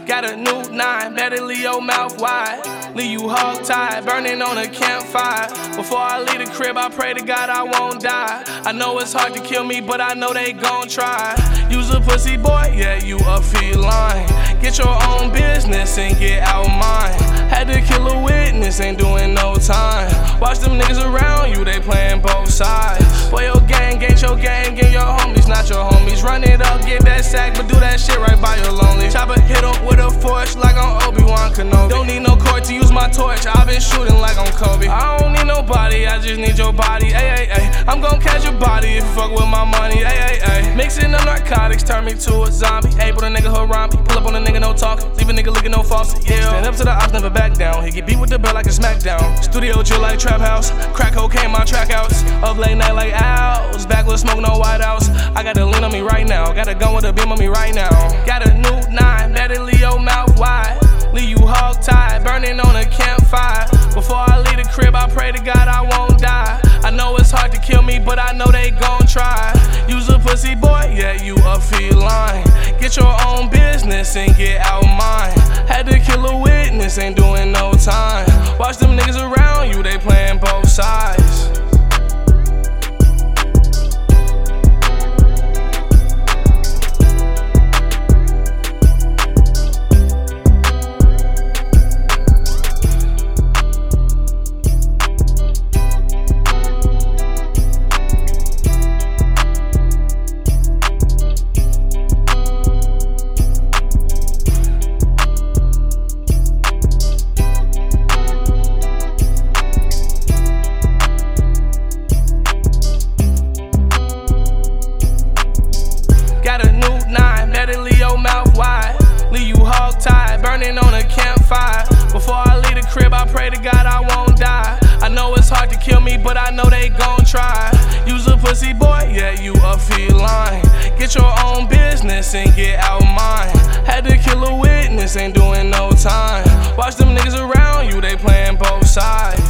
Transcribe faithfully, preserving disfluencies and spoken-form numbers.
Got a new nine, better leave your mouth wide. Leave you hog tied, burning on a campfire. Before I leave the crib, I pray to God I won't die. I know it's hard to kill me, but I know they gon' try. You's a pussy boy, yeah, you a feline. Get your own business and get out mine. Had to kill a witness, ain't doing no time. Watch them niggas around you, they playing both sides. Boy, your gang ain't your gang, and your homies not your homies. Run it up, get that sack, but do that shit right by your lonely. Chopper hit him with a force like I'm Obi-Wan Kenobi. Don't need no court to use my torch, I've been shooting like I'm Kobe. I don't need nobody, I just need your body, ay, ay, ay. I'm gon' catch your body if you fuck with my money, ay, ay, ay. Mixing up narcotics, turn me to a zombie. Able to nigga Harambe, pull up on a nigga, no talking. Leave a nigga looking no faucet, yeah. Stand up to the ops, never back down. He get beat with the bell like a smackdown. Studio chill like trap house, crack cocaine, my track outs. Up late night like owls, back with smoke, no white house. I got a lean on me right now, got a gun with a beam on me right now. Got a new nine, better leave your mouth wide. Leave you hog tied, burning on a campfire. Before I leave the crib, I pray to God I won't die. I know it's hard to kill me, but I know they gon' try. You's a pussy boy, yeah, you a feline. Get your own business and get out mine. Had to kill a witness, ain't doing no time. Watch them niggas around you, they playing both sides. Got a new nine, better leave your mouth wide. Leave you hog tied, burning on a campfire. Before I leave the crib, I pray to God I won't die. I know it's hard to kill me, but I know they gon' try. You's a pussy boy, yeah, you a feline. Get your own business and get out mine. Had to kill a witness, ain't doing no time. Watch them niggas around you, they playing both sides.